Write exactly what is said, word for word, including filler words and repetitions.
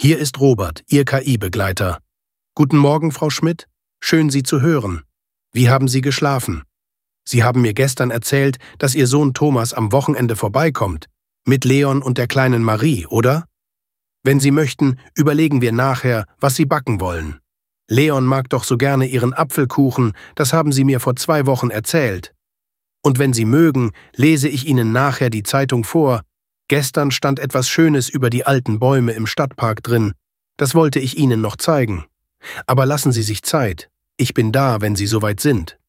Hier ist Robert, Ihr K I-Begleiter. Guten Morgen, Frau Schmidt. Schön, Sie zu hören. Wie haben Sie geschlafen? Sie haben mir gestern erzählt, dass Ihr Sohn Thomas am Wochenende vorbeikommt. Mit Leon und der kleinen Marie, oder? Wenn Sie möchten, überlegen wir nachher, was Sie backen wollen. Leon mag doch so gerne Ihren Apfelkuchen, das haben Sie mir vor zwei Wochen erzählt. Und wenn Sie mögen, lese ich Ihnen nachher die Zeitung vor. Gestern stand etwas Schönes über die alten Bäume im Stadtpark drin. Das wollte ich Ihnen noch zeigen. Aber lassen Sie sich Zeit. Ich bin da, wenn Sie soweit sind.